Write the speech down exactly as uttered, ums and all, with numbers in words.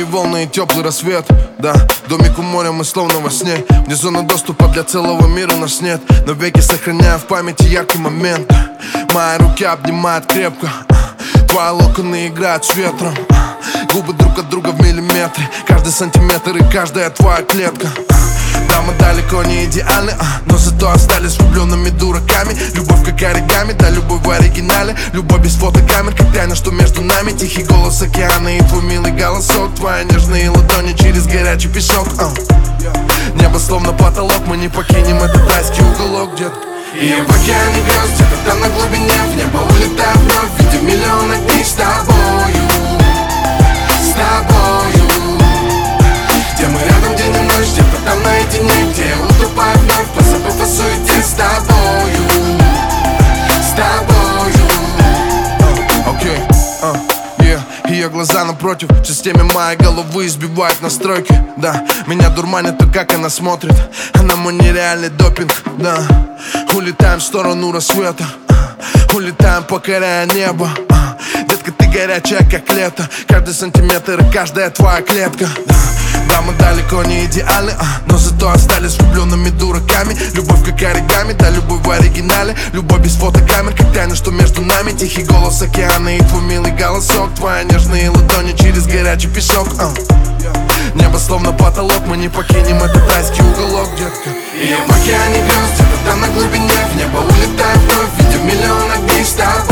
волны и теплый рассвет. Да, домик у моря, мы словно во сне. Вне зоны доступа для целого мира нас нет, но веки сохраняю в памяти яркий момент. Мои руки обнимают крепко, твои локоны играют с ветром. Губы друг от друга в миллиметре, каждый сантиметр и каждая твоя клетка. Да, мы далеко не идеальны, а, но зато остались влюбленными дураками. Любовь как оригами, да, любовь в оригинале. Любовь без фотокамер, как тайна, что между нами. Тихий голос океана и твой милый голосок. Твои нежные ладони через горячий песок, а. Небо словно потолок, мы не покинем этот райский уголок, детка. И в океане грез, где-то там на глубине, в небо улетаю вновь, видя миллион огней с тобою, с тобою. Где мы рядом день и ночь, где-то там наедине, где я утопаю вновь, позабыв о суете с тобою, с тобою. Окей, а, yeah. Ее глаза напротив, в системе моей головы избивают настройки. Да, меня дурманит то, как она смотрит. Она мой нереальный допинг, да. Улетаем в сторону рассвета, улетаем, покоряя небо. Детка, ты горячая, как лето. Каждый сантиметр и каждая твоя клетка. Да, мы далеко не идеальны, а, но зато остались влюбленными дураками. Любовь как оригами, да, любовь в оригинале. Любовь без фотокамер, как тайна, что между нами. Тихий голос океана и твой милый голосок. Твои нежные ладони через горячий песок, а. Небо словно потолок, мы не покинем этот райский уголок, детка. И в океане грез, где-то там на глубине, в небо улетаю вновь, видя миллион огней с тобой.